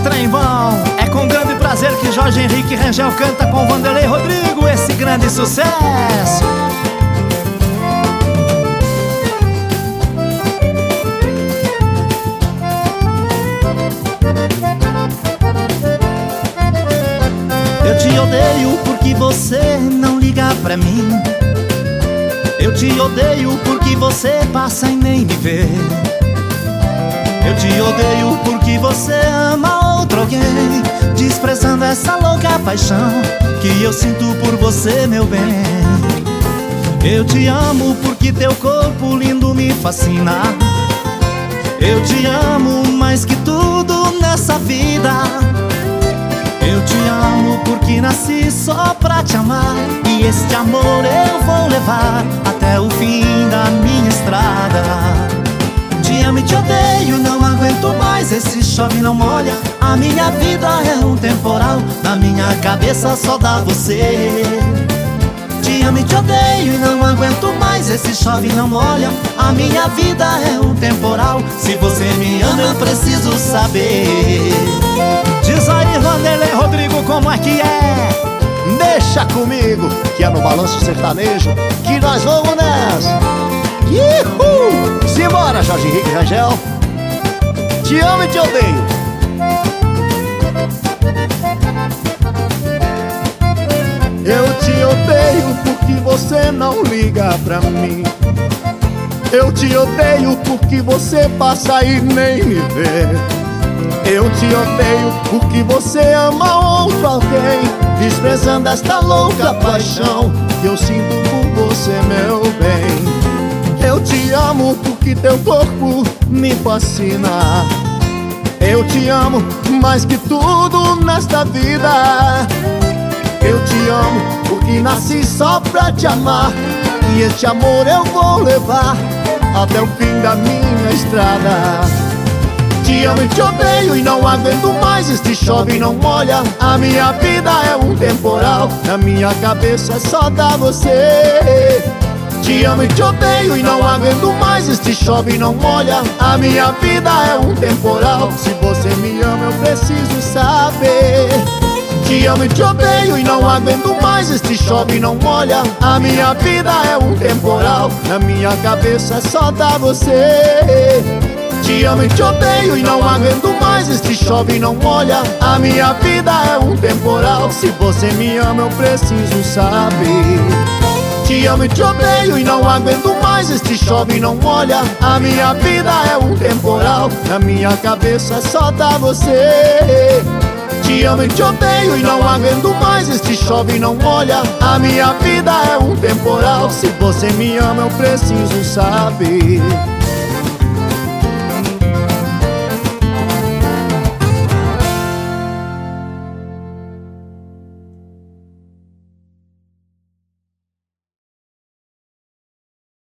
trem bom. É com grande prazer que Jorge Henrique Rangel canta com Vanderlei Rodrigo esse grande sucesso. Eu te odeio porque você não liga pra mim. Eu te odeio porque você passa e nem me vê. Eu te odeio porque você ama outro alguém, desprezando essa louca paixão que eu sinto por você, meu bem. Eu te amo porque teu corpo lindo me fascina. Eu te amo mais que tudo nessa vida. Eu te amo porque nasci só pra te amar, e este amor eu vou levar até o fim da minha estrada. Te amo e te odeio, não aguento mais esse chove não molha. A minha vida é um temporal, na minha cabeça só dá você. Te amo e te odeio e não aguento mais esse chove não molha. A minha vida é um temporal, se você me ama eu preciso saber. Diz aí, Vanderlei Rodrigo, como é que é? Deixa comigo, que é no Balanço Sertanejo que nós vamos nessa. Ihu! Simbora, Jorge Henrique Rangel. Te amo e te odeio. Eu te odeio porque você não liga pra mim. Eu te odeio porque você passa e nem me vê. Eu te odeio porque você ama outro alguém, desprezando esta louca paixão que eu sinto por você, meu bem. Eu te amo porque teu corpo me fascina. Eu te amo mais que tudo nesta vida. Eu te amo porque nasci só pra te amar, e este amor eu vou levar até o fim da minha estrada. Te amo e te odeio e não aguento mais este chove e não molha. A minha vida é um temporal, na minha cabeça só dá você. Te amo e te odeio e não aguento mais este chove e não molha. A minha vida é um temporal, se você me ama eu preciso saber. Te amo e te odeio e não aguento mais este chove e não molha. A minha vida é um temporal, na minha cabeça só dá você. Te amo e te odeio e não aguento mais este chove e não molha. A minha vida é um temporal, se você me ama eu preciso saber. Te amo e te odeio e não aguento mais este chove e não molha. A minha vida é um temporal, na minha cabeça só dá você. Te amo e te odeio e não aguento mais este chove e não molha. A minha vida é um temporal, se você me ama eu preciso saber.